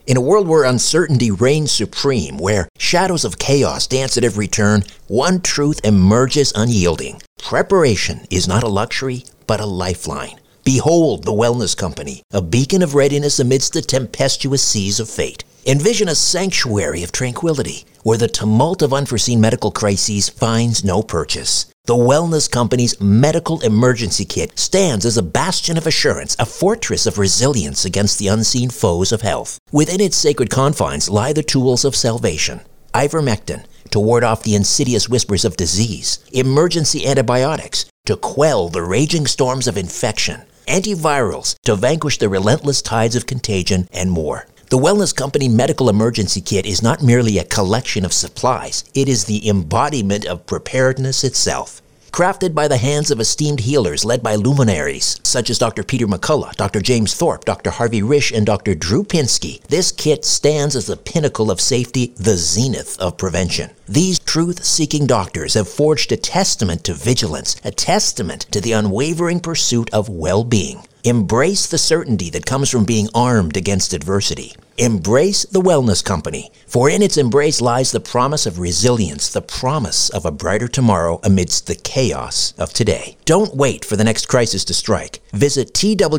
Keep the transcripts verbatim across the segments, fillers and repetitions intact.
In a world where uncertainty reigns supreme, where shadows of chaos dance at every turn, one truth emerges unyielding. Preparation is not a luxury, but a lifeline. Behold the Wellness Company, a beacon of readiness amidst the tempestuous seas of fate. Envision a sanctuary of tranquility, where the tumult of unforeseen medical crises finds no purchase. The Wellness Company's Medical Emergency Kit stands as a bastion of assurance, a fortress of resilience against the unseen foes of health. Within its sacred confines lie the tools of salvation. Ivermectin, to ward off the insidious whispers of disease. Emergency antibiotics, to quell the raging storms of infection. Antivirals, to vanquish the relentless tides of contagion, and more. The Wellness Company Medical Emergency Kit is not merely a collection of supplies. It is the embodiment of preparedness itself. Crafted by the hands of esteemed healers led by luminaries such as Doctor Peter McCullough, Doctor James Thorpe, Doctor Harvey Risch, and Doctor Drew Pinsky, this kit stands as the pinnacle of safety, the zenith of prevention. These truth-seeking doctors have forged a testament to vigilance, a testament to the unwavering pursuit of well-being. Embrace the certainty that comes from being armed against adversity. Embrace the Wellness Company, for in its embrace lies the promise of resilience, the promise of a brighter tomorrow amidst the chaos of today. Don't wait for the next crisis to strike. Visit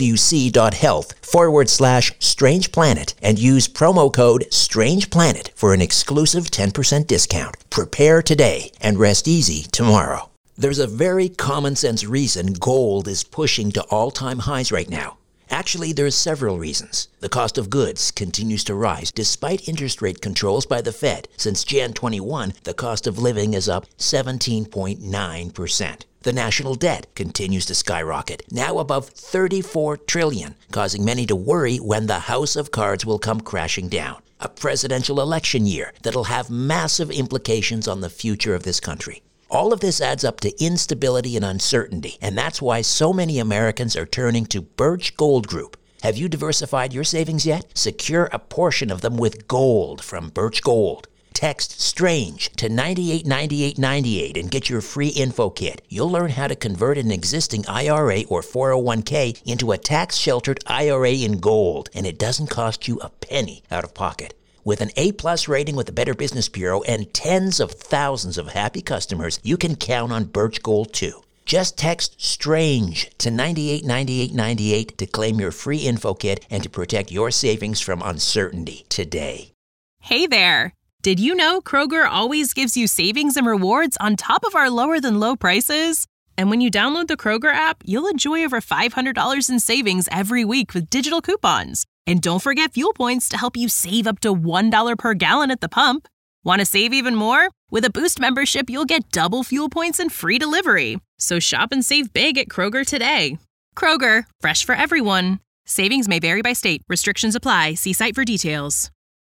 twc.health forward slash Strange Planet and use promo code Strange Planet for an exclusive ten percent discount. Prepare today and rest easy tomorrow. There's a very common sense reason gold is pushing to all-time highs right now. Actually, there are several reasons. The cost of goods continues to rise despite interest rate controls by the Fed. Since January twenty-first, the cost of living is up seventeen point nine percent. The national debt continues to skyrocket, now above thirty-four trillion dollars, causing many to worry when the house of cards will come crashing down. A presidential election year that'll have massive implications on the future of this country. All of this adds up to instability and uncertainty, and that's why so many Americans are turning to Birch Gold Group. Have you diversified your savings yet? Secure a portion of them with gold from Birch Gold. Text STRANGE to ninety-eight ninety-eight ninety-eight and get your free info kit. You'll learn how to convert an existing I R A or four oh one k into a tax-sheltered I R A in gold, and it doesn't cost you a penny out of pocket. With an A-plus rating with the Better Business Bureau and tens of thousands of happy customers, you can count on Birch Gold too. Just text STRANGE to ninety-eight ninety-eight ninety-eight to claim your free info kit and to protect your savings from uncertainty today. Hey there! Did you know Kroger always gives you savings and rewards on top of our lower-than-low prices? And when you download the Kroger app, you'll enjoy over five hundred dollars in savings every week with digital coupons. And don't forget fuel points to help you save up to one dollar per gallon at the pump. Want to save even more? With a Boost membership, you'll get double fuel points and free delivery. So shop and save big at Kroger today. Kroger, fresh for everyone. Savings may vary by state. Restrictions apply. See site for details.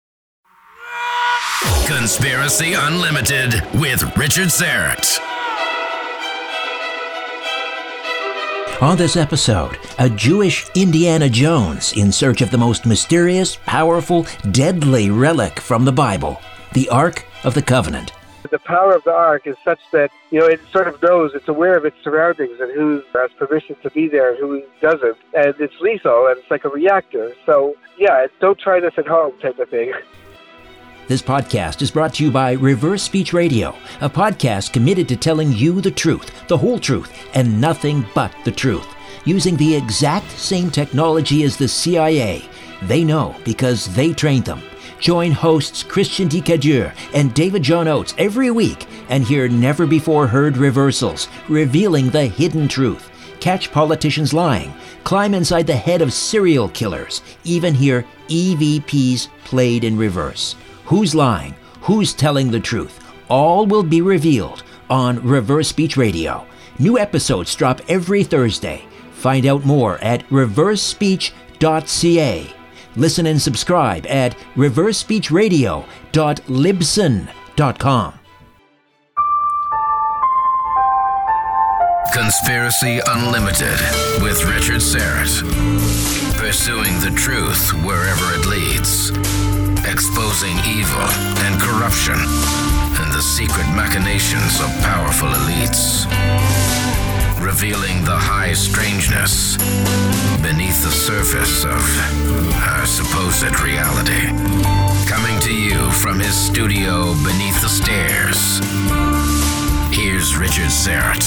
Conspiracy Unlimited with Richard Syrett. On this episode, a Jewish Indiana Jones in search of the most mysterious, powerful, deadly relic from the Bible, the Ark of the Covenant. The power of the Ark is such that, you know, it sort of knows, it's aware of its surroundings and who has permission to be there and who doesn't. And it's lethal, and it's like a reactor. So, yeah, don't try this at home type of thing. This podcast is brought to you by Reverse Speech Radio, a podcast committed to telling you the truth, the whole truth, and nothing but the truth. Using the exact same technology as the C I A. They know because they trained them. Join hosts Christian D. Cadieux and David John Oates every week and hear never-before-heard reversals, revealing the hidden truth. Catch politicians lying, climb inside the head of serial killers, even hear E V Ps played in reverse. Who's lying? Who's telling the truth? All will be revealed on Reverse Speech Radio. New episodes drop every Thursday. Find out more at reverse speech dot c a. Listen and subscribe at reverse speech radio dot libsyn dot com. Conspiracy Unlimited with Richard Syrett. Pursuing the truth wherever it leads. Exposing evil and corruption and the secret machinations of powerful elites. Revealing the high strangeness beneath the surface of our supposed reality. studio beneath the stairs. Here's Richard Syrett.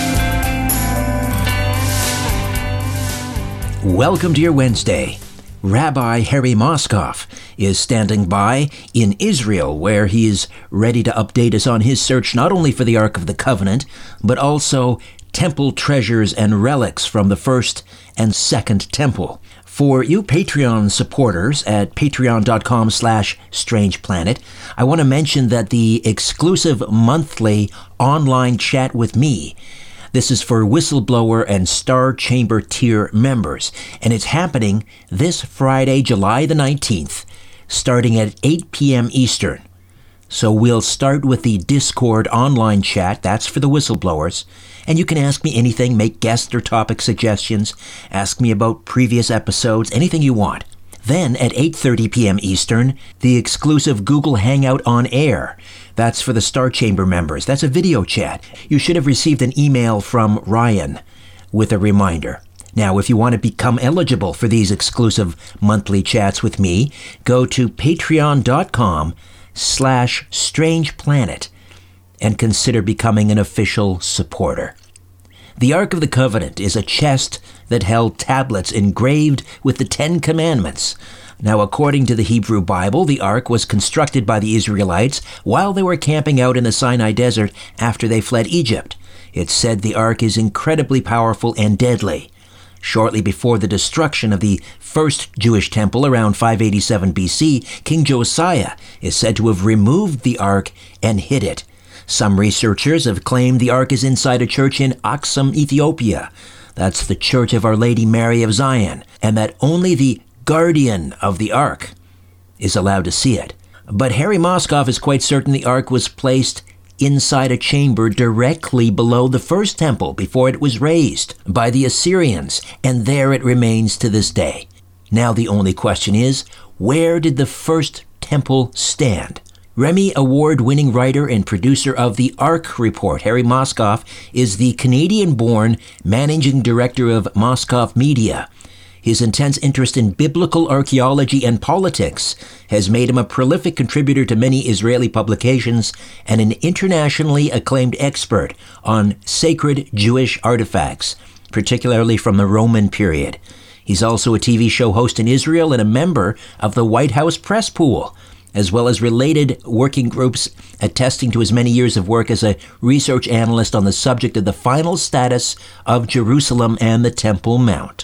Welcome to your Wednesday. Rabbi Harry Moscoff is standing by in Israel, where he is ready to update us on his search not only for the Ark of the Covenant, but also temple treasures and relics from the first and second temple. For you Patreon supporters at patreon.com slash strangeplanet, I want to mention that the exclusive monthly online chat with me, this is for whistleblower and Star Chamber tier members, and it's happening this Friday, July the nineteenth, starting at eight p.m. Eastern. So we'll start with the Discord online chat, that's for the whistleblowers, and you can ask me anything, make guest or topic suggestions, ask me about previous episodes, anything you want. Then at eight thirty p.m. Eastern, the exclusive Google Hangout on Air. That's for the Star Chamber members. That's a video chat. You should have received an email from Ryan with a reminder. Now, if you want to become eligible for these exclusive monthly chats with me, go to patreon.com slash strangeplanet and consider becoming an official supporter. The Ark of the Covenant is a chest that held tablets engraved with the Ten Commandments. Now, according to the Hebrew Bible, the Ark was constructed by the Israelites while they were camping out in the Sinai Desert after they fled Egypt. It's said the Ark is incredibly powerful and deadly. Shortly before the destruction of the first Jewish temple around five eighty-seven B C, King Josiah is said to have removed the Ark and hid it. Some researchers have claimed the Ark is inside a church in Aksum, Ethiopia. That's the Church of Our Lady Mary of Zion, and that only the guardian of the Ark is allowed to see it. But Harry Moscoff is quite certain the Ark was placed inside a chamber directly below the first temple before it was razed by the Assyrians, and there it remains to this day. Now the only question is, where did the first temple stand? Remy Award-winning writer and producer of the Ark Report, Harry Moscoff, is the Canadian-born managing director of Moscoff Media. His intense interest in biblical archaeology and politics has made him a prolific contributor to many Israeli publications and an internationally acclaimed expert on sacred Jewish artifacts, particularly from the Roman period. He's also a T V show host in Israel and a member of the White House Press Pool, as well as related working groups attesting to his many years of work as a research analyst on the subject of the final status of Jerusalem and the Temple Mount.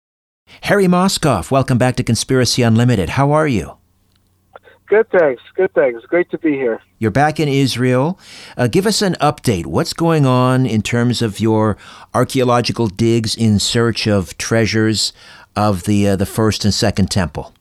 Harry Moscoff, welcome back to Conspiracy Unlimited. How are you? Good, thanks. Good, thanks. Great to be here. You're back in Israel. Uh, give us an update. What's going on in terms of your archaeological digs in search of treasures of the uh, the first and second temple?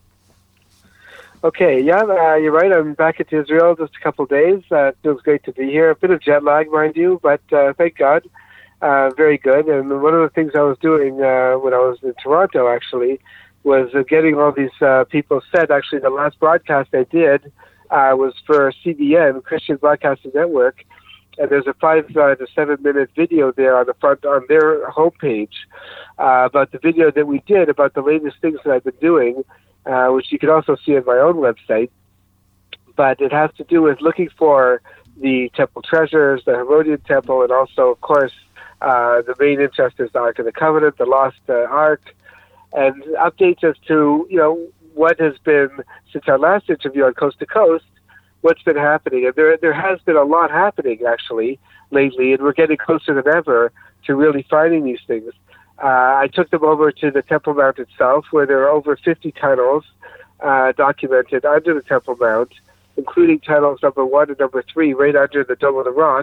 Okay, yeah, uh, you're right. I'm back at Israel just a couple of days. Uh, it feels great to be here. A bit of jet lag, mind you, but uh, thank God. Uh, very good. And one of the things I was doing uh, when I was in Toronto, actually, was uh, getting all these uh, people set. Actually, the last broadcast I did uh, was for C B N, Christian Broadcasting Network, and there's a five uh, to seven minute video there on the front on their homepage uh, about the video that we did about the latest things that I've been doing, uh, which you can also see on my own website. But it has to do with looking for the temple treasures, the Herodian temple, and also, of course, Uh, the main interest is the Ark of the Covenant, the Lost uh, Ark, and updates as to, you know, what has been, since our last interview on Coast to Coast, what's been happening. And there there has been a lot happening, actually, lately, and we're getting closer than ever to really finding these things. Uh, I took them over to the Temple Mount itself, where there are over fifty tunnels uh, documented under the Temple Mount, including tunnels number one and number three, right under the Dome of the Rock.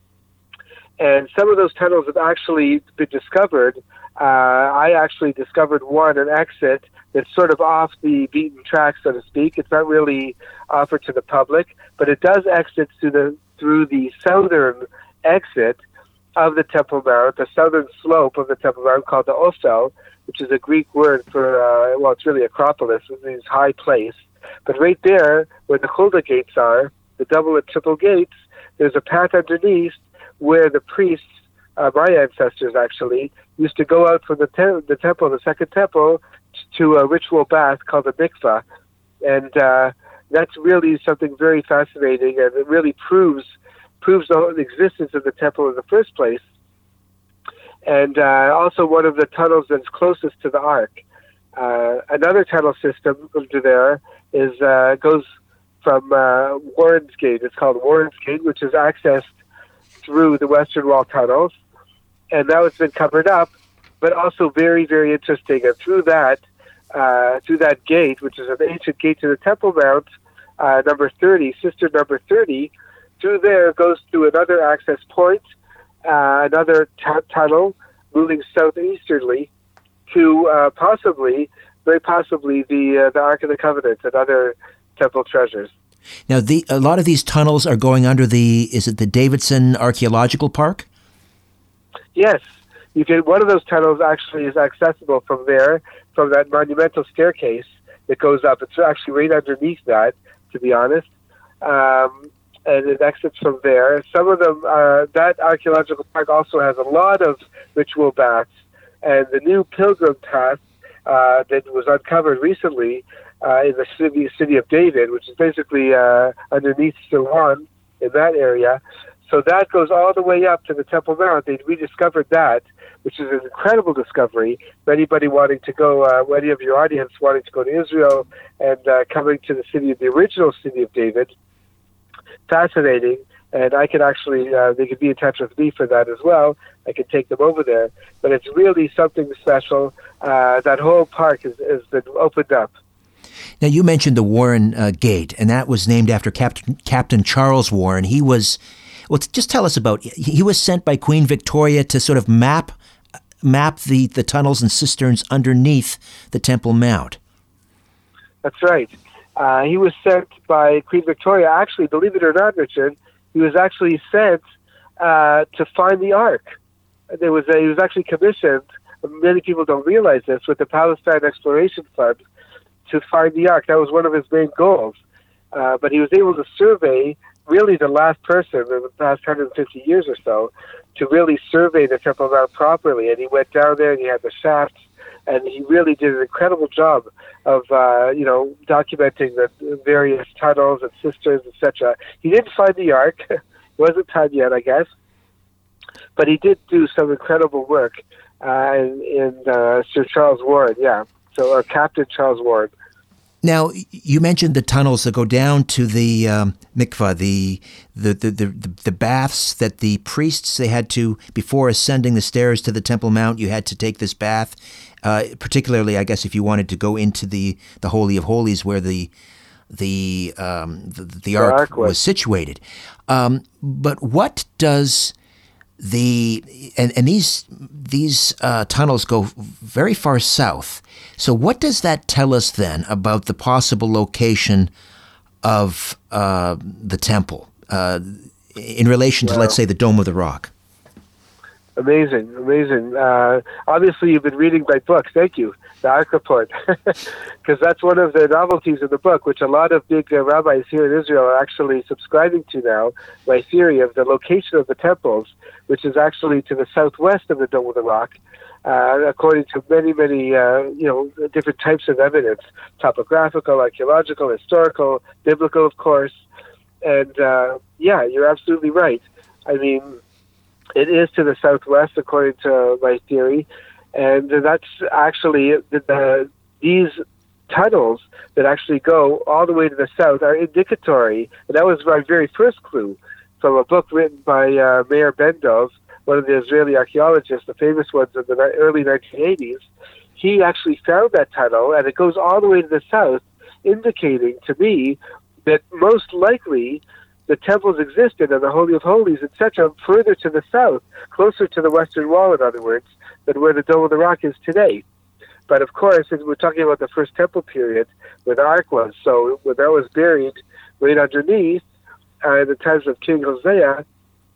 And some of those tunnels have actually been discovered. Uh, I actually discovered one, an exit that's sort of off the beaten track, so to speak. It's not really offered to the public, but it does exit through the through the southern exit of the Temple Mount, the southern slope of the Temple Mount, called the Ophel, which is a Greek word for, uh, well, it's really Acropolis, which means high place. But right there, where the Hulda gates are, the double and triple gates, there's a path underneath where the priests, uh, my ancestors actually, used to go out from the, te- the temple, the second temple, to a ritual bath called a mikvah. And uh, That's really something very fascinating, and it really proves proves the whole existence of the temple in the first place. And uh, also one of the tunnels that's closest to the Ark. Uh, another tunnel system under there is uh, goes from uh, Warren's Gate. It's called Warren's Gate, which is accessed through the Western Wall tunnels. And now it's been covered up, but also very, very interesting. And through that, uh, through that gate, which is an ancient gate to the Temple Mount, uh, number thirty, sister number thirty, through there goes to another access point, uh, another t- tunnel moving southeasterly to uh, possibly, very possibly, the uh, the Ark of the Covenant and other temple treasures. Now, the a lot of these tunnels are going under the, is it the Davidson Archaeological Park? Yes. You can. One of those tunnels actually is accessible from there, from that monumental staircase that goes up. It's actually right underneath that, to be honest. Um, and it exits from there. Some of them, uh, that archaeological park also has a lot of ritual baths. And the new pilgrim path uh, that was uncovered recently uh, in the city, city of David, which is basically uh, underneath Siloam in that area. So that goes all the way up to the Temple Mount. They rediscovered that, which is an incredible discovery. For anybody wanting to go, uh, any of your audience wanting to go to Israel and uh, coming to the city, the original city of David, fascinating. And I can actually, uh, they could be in touch with me for that as well. I can take them over there. But it's really something special. Uh, that whole park has, has been opened up. Now, you mentioned the Warren uh, Gate, and that was named after Captain, Captain Charles Warren. He was, well, just tell us about, he was sent by Queen Victoria to sort of map map the, the tunnels and cisterns underneath the Temple Mount. That's right. Uh, he was sent by Queen Victoria. Actually, believe it or not, Richard, he was actually sent uh, to find the Ark. There was a, he was actually commissioned, many people don't realize this, with the Palestine Exploration Fund to find the Ark. That was one of his main goals. Uh, but he was able to survey, really the last person in the past one hundred fifty years or so, to really survey the Temple Mount properly. And he went down there and he had the shafts, and he really did an incredible job of, uh, you know, documenting the various tunnels and cisterns, et cetera. He didn't find the Ark. It wasn't time yet, I guess. But he did do some incredible work uh, in, in uh, Sir Charles Warren, yeah. So, or Captain Charles Warren. Now, you mentioned the tunnels that go down to the um, mikvah, the the, the the the baths that the priests, they had to, before ascending the stairs to the Temple Mount, you had to take this bath. Uh, particularly, I guess, if you wanted to go into the, the Holy of Holies, where the the um, the, the, the Ark, Ark was. was situated. Um, but what does the and and these these uh, tunnels go very far south? So what does that tell us then about the possible location of uh, the temple uh, in relation to, wow. let's say, the Dome of the Rock? Amazing, amazing. Uh, obviously, you've been reading my book. Thank you, the Ark Report, because that's one of the novelties of the book, which a lot of big uh, rabbis here in Israel are actually subscribing to now, my theory of the location of the temples, which is actually to the southwest of the Dome of the Rock, uh, according to many, many, uh, you know, different types of evidence, topographical, archaeological, historical, biblical, of course. And, uh, yeah, you're absolutely right. I mean, it is to the southwest, according to my theory, and that's actually the, the, these tunnels that actually go all the way to the south are indicatory, and that was my very first clue from a book written by uh, Meir Ben-Dov, one of the Israeli archaeologists, the famous ones in the early nineteen eighties. He actually found that tunnel, and it goes all the way to the south, indicating to me that most likely the temples existed and the Holy of Holies, et cetera, further to the south, closer to the Western Wall, in other words, than where the Dome of the Rock is today. But of course, we're talking about the First Temple period, where the Ark was. So when that was buried right underneath, uh, in the times of King Hosea,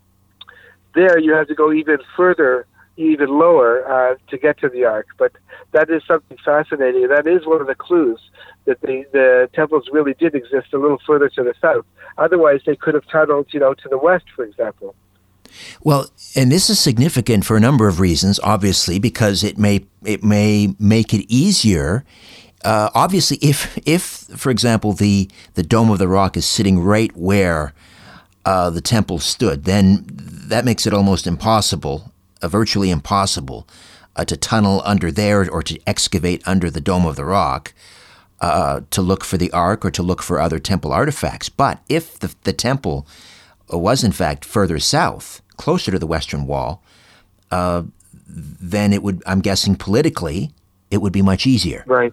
there you have to go even further, even lower, uh, to get to the Ark. But that is something fascinating. That is one of the clues that the, the temples really did exist a little further to the south. Otherwise, they could have tunneled, you know, to the west, for example. Well, and this is significant for a number of reasons, obviously, because it may it may make it easier uh, obviously, if, if, for example, the, the Dome of the Rock is sitting right where uh, the temple stood, then that makes it almost impossible, uh, virtually impossible, uh, to tunnel under there or to excavate under the Dome of the Rock uh, to look for the Ark or to look for other temple artifacts. But if the, the temple was, in fact, further south, closer to the Western Wall, uh, then it would, I'm guessing politically, it would be much easier. Right.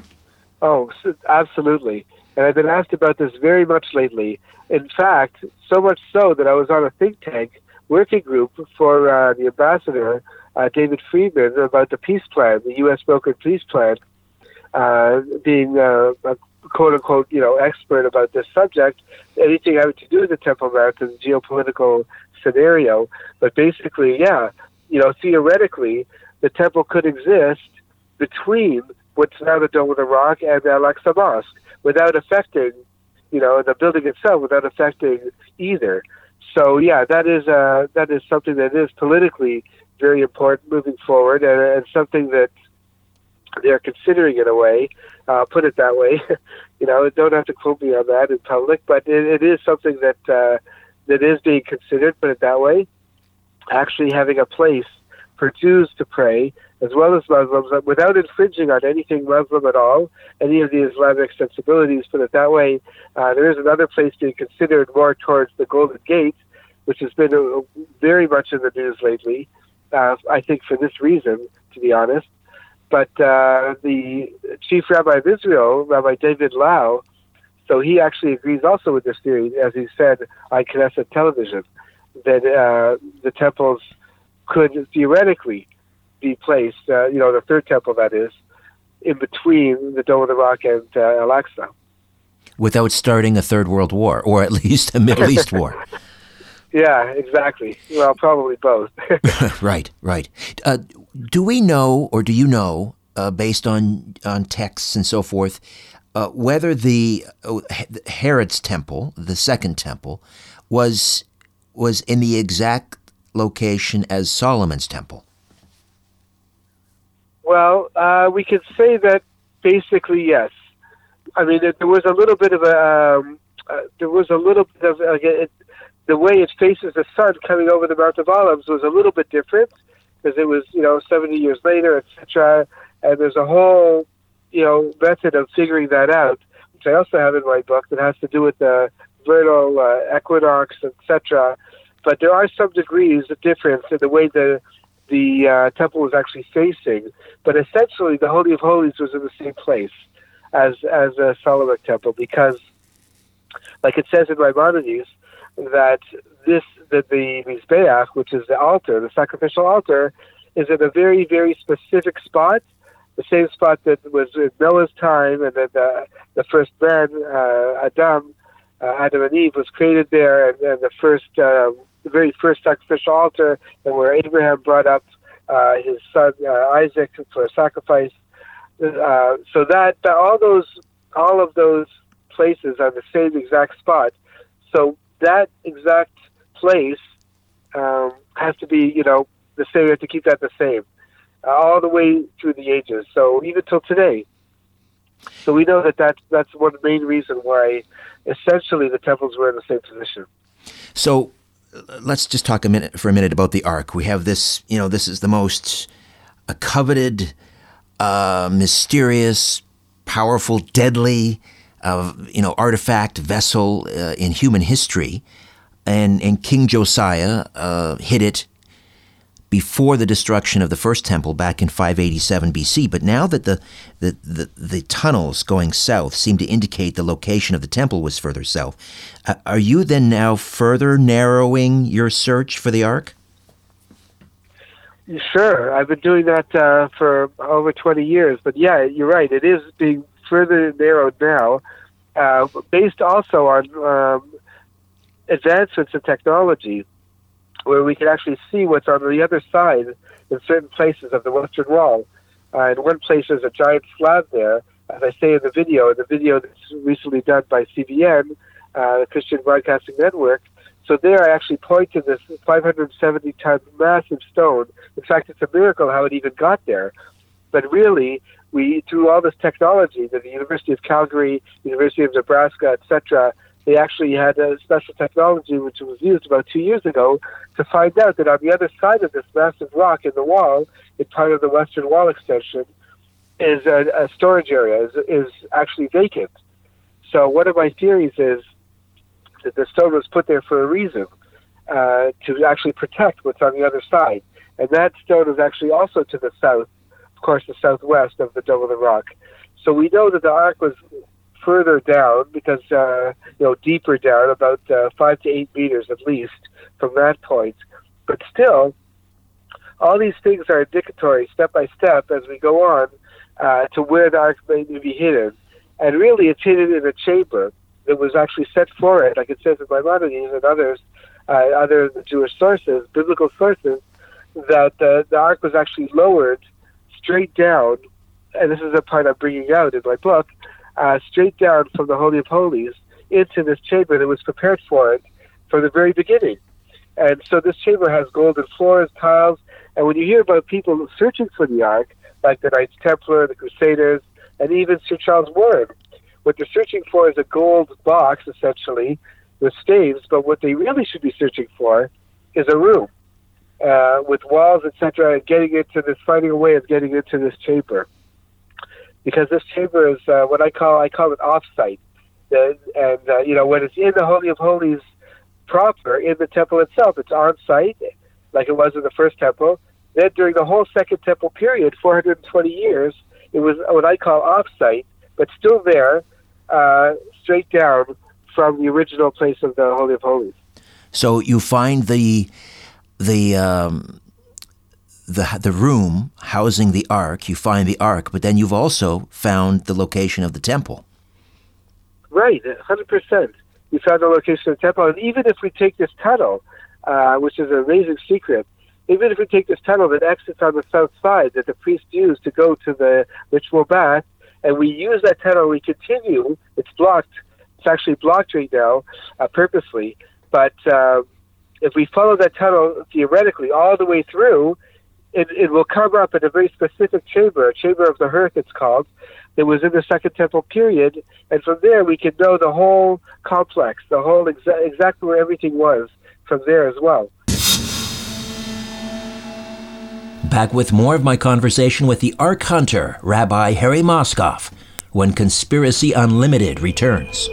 Oh, absolutely. And I've been asked about this very much lately. In fact, so much so that I was on a think tank working group for uh, the ambassador, uh, David Friedman, about the peace plan, the U S brokered peace plan, uh, being uh, a quote-unquote, you know, expert about this subject, anything having to do with the Temple Mount and the geopolitical scenario. But basically, yeah, you know, theoretically, the temple could exist between what's now the Dome of the Rock and the Al-Aqsa Mosque without affecting, you know, the building itself, without affecting either. So, yeah, that is uh, that is something that is politically very important moving forward, and, and something that they're considering in a way, uh, put it that way. You know, don't have to quote me on that in public, but it, it is something that uh, that is being considered, put it that way. Actually having a place for Jews to pray, as well as Muslims, without infringing on anything Muslim at all, any of the Islamic sensibilities, put it that way. Uh, there is another place being considered more towards the Golden Gate, which has been uh, very much in the news lately, uh, I think for this reason, to be honest. But uh, the chief rabbi of Israel, Rabbi David Lau, so he actually agrees also with this theory, as he said on Knesset television, that uh, the temples could theoretically be placed, uh, you know, the third temple, that is, in between the Dome of the Rock and uh, Al-Aqsa. Without starting a third world war, or at least a Middle East war. Yeah, exactly. Well, probably both. Right, right. Uh, do we know, or do you know, uh, based on, on texts and so forth, uh, whether the uh, Herod's temple, the second temple, was was in the exact location as Solomon's temple? Well, uh, we could say that basically yes. I mean, there was a little bit of a um, uh, there was a little bit of uh, it, the way it faces the sun coming over the Mount of Olives was a little bit different because it was, you know, seventy years later, et cetera. And there's a whole, you know, method of figuring that out, which I also have in my book, that has to do with the vernal uh, equinox, et cetera. But there are some degrees of difference in the way the the uh, temple was actually facing. But essentially, the Holy of Holies was in the same place as as a Solomonic temple, because, like it says in Maimonides, that this that the Mizbeach, which is the altar, the sacrificial altar, is in a very, very specific spot, the same spot that was in Noah's time, and that the, the first man, uh, Adam, uh, Adam and Eve, was created there, and, and the first, uh, the very first sacrificial altar, and where Abraham brought up uh, his son uh, Isaac for a sacrifice. Uh, so that, that all those, all of those places are the same exact spot. So that exact place um, has to be, you know, the same. You have to keep that the same uh, all the way through the ages. So even till today. So we know that that's, that's one main reason why essentially the temples were in the same position. So let's just talk a minute for a minute about the Ark. We have this, you know, this is the most uh, coveted, uh, mysterious, powerful, deadly, uh, you know, artifact vessel uh, in human history, and and King Josiah uh, hid it before the destruction of the first temple back in five eighty-seven B C. But now that the the, the the tunnels going south seem to indicate the location of the temple was further south, uh, are you then now further narrowing your search for the Ark? Sure, I've been doing that uh, for over twenty years. But yeah, you're right. It is being further narrowed now, uh, based also on um, advancements in technology, where we can actually see what's on the other side in certain places of the Western Wall. Uh, in one place, there's a giant slab there, as I say in the video, in the video that's recently done by C B N, uh, the Christian Broadcasting Network. So there I actually point to this five hundred seventy ton massive stone. In fact, it's a miracle how it even got there. But really, we, through all this technology, that the University of Calgary, University of Nebraska, et cetera, they actually had a special technology which was used about two years ago to find out that on the other side of this massive rock in the wall, in part of the western wall extension, is a, a storage area, is, is actually vacant. So one of my theories is that the stone was put there for a reason, uh, to actually protect what's on the other side. And that stone is actually also to the south, of course, the southwest of the Dome of the Rock. So we know that the Ark was further down, because, uh, you know, deeper down, about uh, five to eight meters at least from that point. But still, all these things are indicatory, step by step, as we go on, uh, to where the Ark may be hidden. And really, it's hidden in a chamber that was actually set for it, like it says in Maimonides and others, uh, other Jewish sources, biblical sources, that uh, the Ark was actually lowered straight down, and this is a part I'm bringing out in my book, uh, straight down from the Holy of Holies into this chamber that was prepared for it from the very beginning. And so this chamber has golden floors, tiles, and when you hear about people searching for the Ark, like the Knights Templar, the Crusaders, and even Sir Charles Warren, what they're searching for is a gold box, essentially, with staves, but what they really should be searching for is a room uh, with walls, et cetera, and getting into this, finding a way of getting into this chamber. Because this chamber is uh, what I call, I call it off-site. Uh, and, uh, you know, when it's in the Holy of Holies proper, in the temple itself, it's on-site, like it was in the first temple. Then during the whole Second Temple period, four hundred twenty years, it was what I call off-site, but still there, uh, straight down from the original place of the Holy of Holies. So you find the the um, the the room housing the Ark. You find the Ark, but then you've also found the location of the temple. Right, one hundred percent. We found the location of the temple, and even if we take this tunnel, uh, which is an amazing secret, even if we take this tunnel that exits on the south side that the priests use to go to the ritual bath, and we use that tunnel, we continue, it's blocked, it's actually blocked right now, uh, purposely, but uh, if we follow that tunnel theoretically all the way through, it, it will come up in a very specific chamber, a chamber of the hearth it's called, that was in the Second Temple period, and from there we can know the whole complex, the whole exa- exactly where everything was from there as well. Back with more of my conversation with the Ark Hunter, Rabbi Harry Moskoff, when Conspiracy Unlimited returns.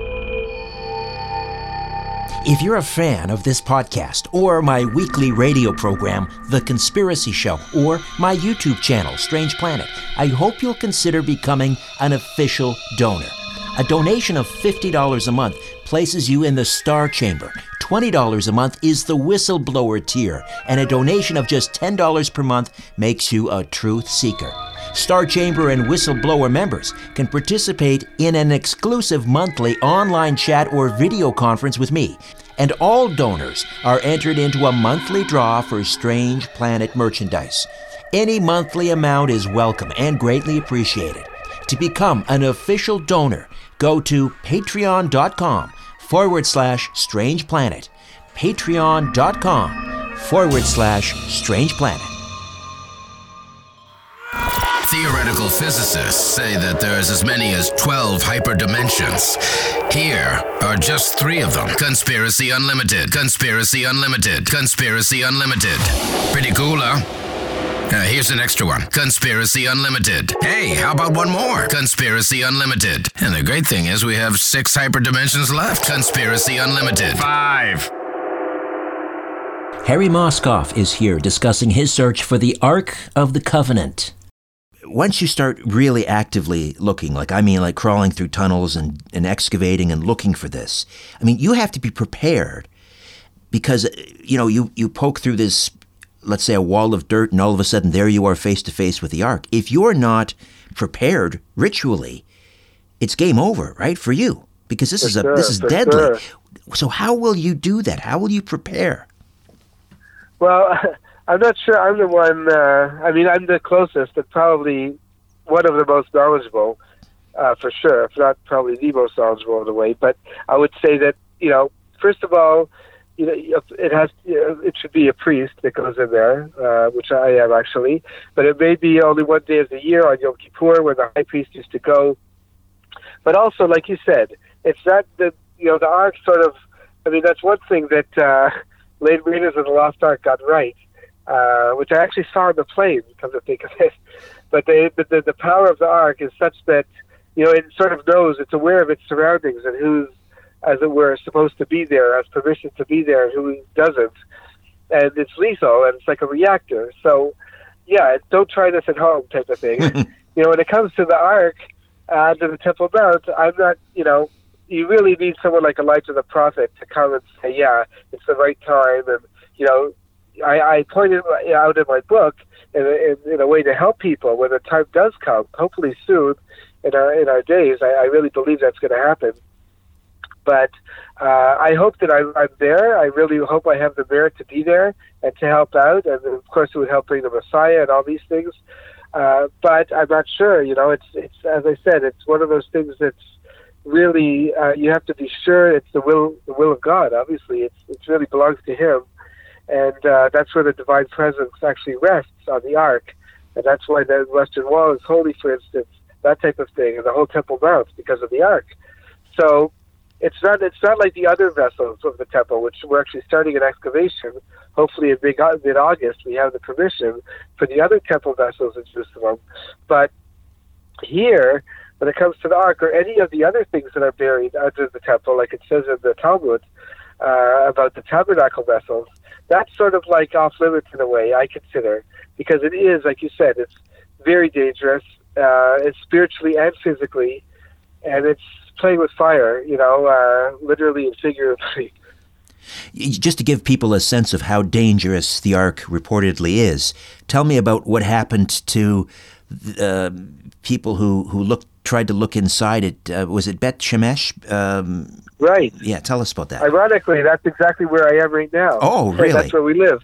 If you're a fan of this podcast, or my weekly radio program, The Conspiracy Show, or my YouTube channel, Strange Planet, I hope you'll consider becoming an official donor. A donation of fifty dollars a month places you in the Star Chamber. twenty dollars a month is the Whistleblower tier, and a donation of just ten dollars per month makes you a truth seeker. Star Chamber and Whistleblower members can participate in an exclusive monthly online chat or video conference with me, and all donors are entered into a monthly draw for Strange Planet merchandise. Any monthly amount is welcome and greatly appreciated. To become an official donor, go to patreon.com forward slash Strange Planet. Patreon.com forward slash Strange Planet. Theoretical physicists say that there's as many as twelve hyperdimensions. Here are just three of them. Conspiracy Unlimited, Conspiracy Unlimited, Conspiracy Unlimited. Pretty cool, huh? Uh, here's an extra one. Conspiracy Unlimited. Hey, how about one more? Conspiracy Unlimited. And the great thing is we have six hyperdimensions left. Conspiracy Unlimited. Five. Harry Moskoff is here discussing his search for the Ark of the Covenant. Once you start really actively looking, like I mean like crawling through tunnels and, and excavating and looking for this, I mean, you have to be prepared because, you know, you, you poke through this, let's say, a wall of dirt, and all of a sudden there you are face to face with the Ark. If you're not prepared ritually, it's game over, right, for you, because this for is a sure, this is for deadly. Sure. So how will you do that? How will you prepare? Well, I'm not sure I'm the one, uh, I mean, I'm the closest, but probably one of the most knowledgeable, uh, for sure, if not probably the most knowledgeable in a way. But I would say that, you know, first of all, you know, it has, you know, it should be a priest that goes in there, uh, which I am actually, but it may be only one day of the year on Yom Kippur where the high priest used to go. But also, like you said, it's not that, you know, the Ark sort of, I mean, that's one thing that uh, Lane Raiders of the Lost Ark got right, uh, which I actually saw on the plane, come to think of it. But, they, but the, the power of the Ark is such that, you know, it sort of knows, it's aware of its surroundings and who's, as it were, supposed to be there, has permission to be there, and who doesn't. And it's lethal, and it's like a reactor. So, yeah, don't try this at home type of thing. You know, when it comes to the Ark, uh, to the Temple Mount, I'm not, you know, you really need someone like Elijah the prophet to come and say, yeah, it's the right time. And, you know, I, I pointed out in my book in a, in, in a way to help people when the time does come, hopefully soon in our, in our days. I, I really believe that's going to happen. But uh, I hope that I'm, I'm there. I really hope I have the merit to be there and to help out. And, of course, it would help bring the Messiah and all these things. Uh, but I'm not sure. You know, it's, it's as I said, it's one of those things that's really, uh, you have to be sure it's the will the will of God, obviously. It's, it really belongs to Him. And uh, that's where the divine presence actually rests, on the Ark. And that's why the Western Wall is holy, for instance, that type of thing, and the whole Temple Mount, because of the Ark. So it's not it's not like the other vessels of the temple, which we're actually starting an excavation. Hopefully in mid- mid-August we have the permission for the other temple vessels in Jerusalem. But here, when it comes to the Ark, or any of the other things that are buried under the temple, like it says in the Talmud uh, about the tabernacle vessels, that's sort of like off-limits in a way, I consider, because it is, like you said, it's very dangerous, uh, it's spiritually and physically, and it's playing with fire, you know, uh, literally and figuratively. Just to give people a sense of how dangerous the Ark reportedly is, tell me about what happened to uh, people who, who looked, tried to look inside it. Uh, was it Bet Shemesh? Um, right. Yeah, tell us about that. Ironically, that's exactly where I am right now. Oh, really? That's where we live.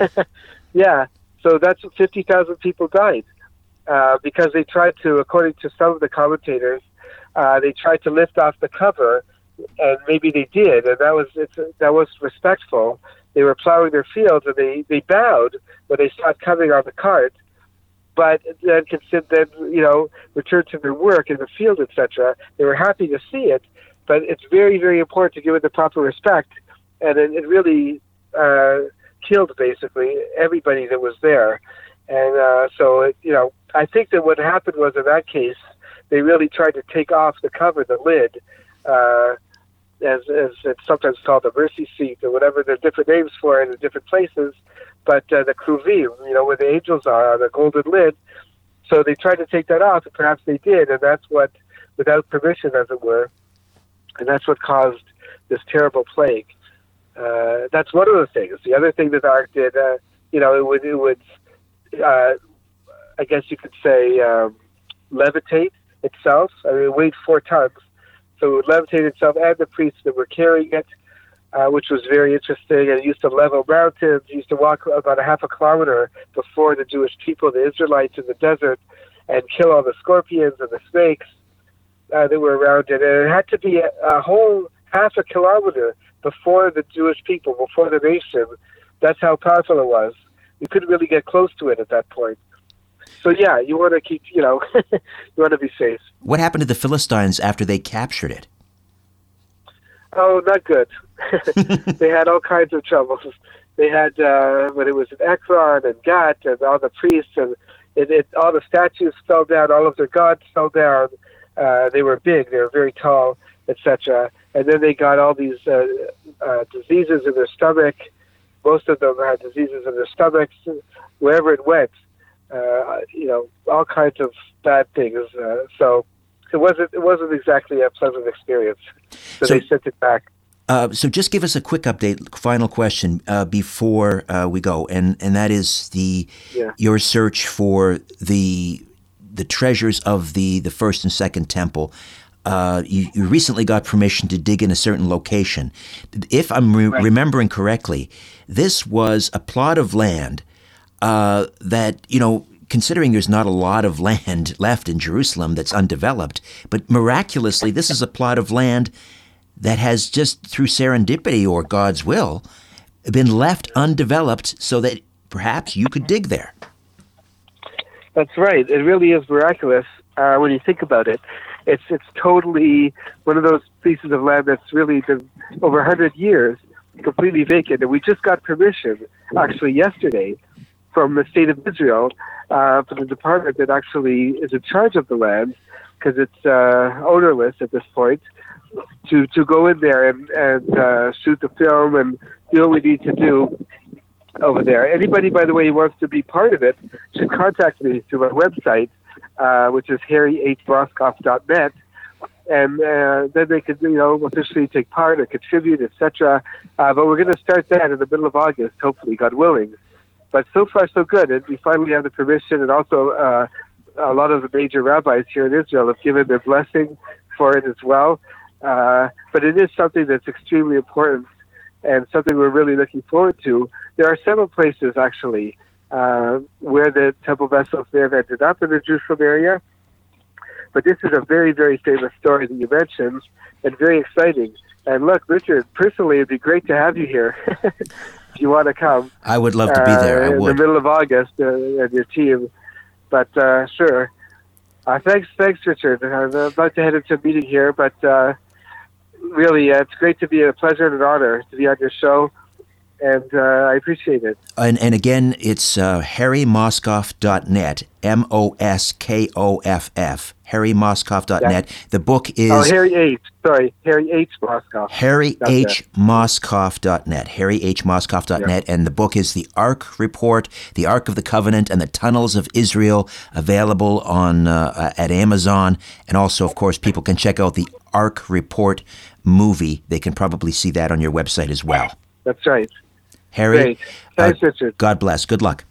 Yeah, so that's fifty thousand people died uh, because they tried to, according to some of the commentators, Uh, they tried to lift off the cover, and maybe they did, and that was it's, that was respectful. They were plowing their fields, and they, they bowed when they saw it coming on the cart, but then consider then you know returned to their work in the field, et cetera. They were happy to see it, but it's very very important to give it the proper respect, and it, it really uh, killed basically everybody that was there, and uh, so it, you know I think that what happened was in that case, they really tried to take off the cover, the lid, uh, as, as it's sometimes called the mercy seat or whatever. There are different names for it in different places, but uh, the kruvim, you know, where the angels are on the golden lid. So they tried to take that off, and perhaps they did, and that's what, without permission, as it were, and that's what caused this terrible plague. Uh, that's one of the things. The other thing that the Ark did, uh, you know, it would, it would uh, I guess you could say, um, levitate itself. I mean, it weighed four tons, so it would levitate itself and the priests that were carrying it, uh, which was very interesting. And it used to level mountains. It used to walk about a half a kilometer before the Jewish people, the Israelites in the desert, and kill all the scorpions and the snakes uh, that were around it. And it had to be a, a whole half a kilometer before the Jewish people, before the nation. That's how powerful it was. You couldn't really get close to it at that point. So, yeah, you want to keep, you know, you want to be safe. What happened to the Philistines after they captured it? Oh, not good. They had all kinds of troubles. They had, uh, when it was in Ekron and Gat and all the priests, and it, it, all the statues fell down, all of their gods fell down. Uh, they were big, they were very tall, et cetera. And then they got all these uh, uh, diseases in their stomach. Most of them had diseases in their stomachs, wherever it went. Uh, you know, all kinds of bad things. Uh, so it wasn't it wasn't exactly a pleasant experience. So, so they sent it back. Uh, so just give us a quick update, final question uh, before uh, we go, and and that is the yeah. your search for the the treasures of the, the first and second temple. Uh, you, you recently got permission to dig in a certain location. If I'm re- right. remembering correctly, this was a plot of land uh, that, you know, considering there's not a lot of land left in Jerusalem that's undeveloped, but miraculously, this is a plot of land that has just through serendipity or God's will been left undeveloped so that perhaps you could dig there. That's right. It really is miraculous uh, when you think about it. It's it's totally one of those pieces of land that's really been over one hundred years completely vacant. And we just got permission, actually yesterday, from the state of Israel, uh, from the department that actually is in charge of the land, because it's uh, ownerless at this point, to, to go in there and, and uh, shoot the film and do what we need to do over there. Anybody, by the way, who wants to be part of it should contact me through my website, uh, which is harry h moskoff dot net, and uh, then they could, you know, officially take part or contribute, et cetera. Uh, but we're going to start that in the middle of August, hopefully, God willing. But so far, so good. And we finally have the permission, and also uh, a lot of the major rabbis here in Israel have given their blessing for it as well. Uh, but it is something that's extremely important and something we're really looking forward to. There are several places, actually, uh, where the temple vessels may have ended up in the Jerusalem area. But this is a very, very famous story that you mentioned, and very exciting. And look, Richard, personally, it'd be great to have you here if you want to come. I would love to be there. I uh, in would. the middle of August, uh, and your team. But uh, sure. Uh, thanks, thanks, Richard. I'm about to head into a meeting here, but uh, really, uh, it's great to be a pleasure and an honor to be on your show, and uh, I appreciate it. And, and again, it's uh, harry moskoff dot net, M O S K O F F, harry moskoff dot net. Yeah. The book is... Oh, Harry H. Sorry, Harry H. Moskoff. harry h moskoff dot net, harry h moskoff dot net, yeah. And the book is The Ark Report, The Ark of the Covenant, and the Tunnels of Israel, available on uh, at Amazon. And also, of course, people can check out the Ark Report movie. They can probably see that on your website as well. That's right. Harry, Great. Thanks, uh, Richard. God bless. Good luck.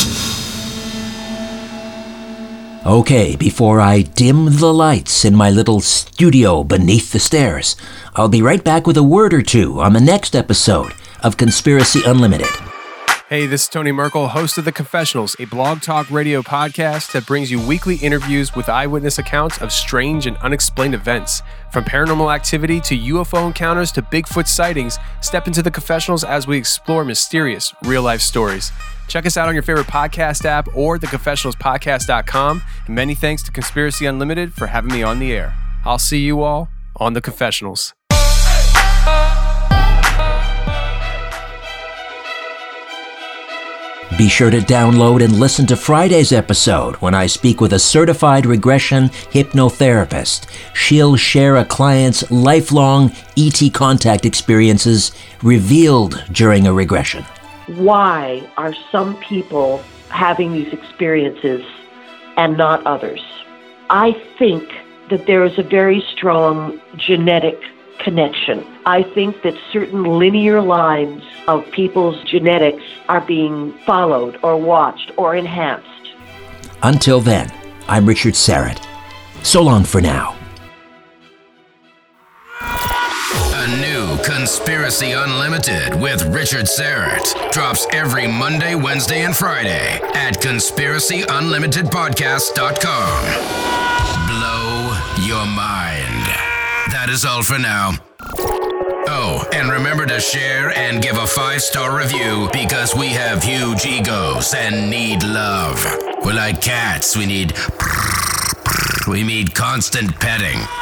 Okay, before I dim the lights in my little studio beneath the stairs, I'll be right back with a word or two on the next episode of Conspiracy Unlimited. Hey, this is Tony Merkel, host of The Confessionals, a blog talk radio podcast that brings you weekly interviews with eyewitness accounts of strange and unexplained events. From paranormal activity to U F O encounters to Bigfoot sightings, step into The Confessionals as we explore mysterious, real-life stories. Check us out on your favorite podcast app or the confessionals podcast dot com. And many thanks to Conspiracy Unlimited for having me on the air. I'll see you all on The Confessionals. Be sure to download and listen to Friday's episode when I speak with a certified regression hypnotherapist. She'll share a client's lifelong E T contact experiences revealed during a regression. Why are some people having these experiences and not others? I think that there is a very strong genetic connection. I think that certain linear lines of people's genetics are being followed or watched or enhanced. Until then, I'm Richard Syrett. So long for now. A new Conspiracy Unlimited with Richard Syrett drops every Monday, Wednesday, and Friday at conspiracy unlimited podcast dot com. Blow your mind. That is all for now. Oh, and remember to share and give a five-star review because we have huge egos and need love. We're like cats. We need... We need constant petting.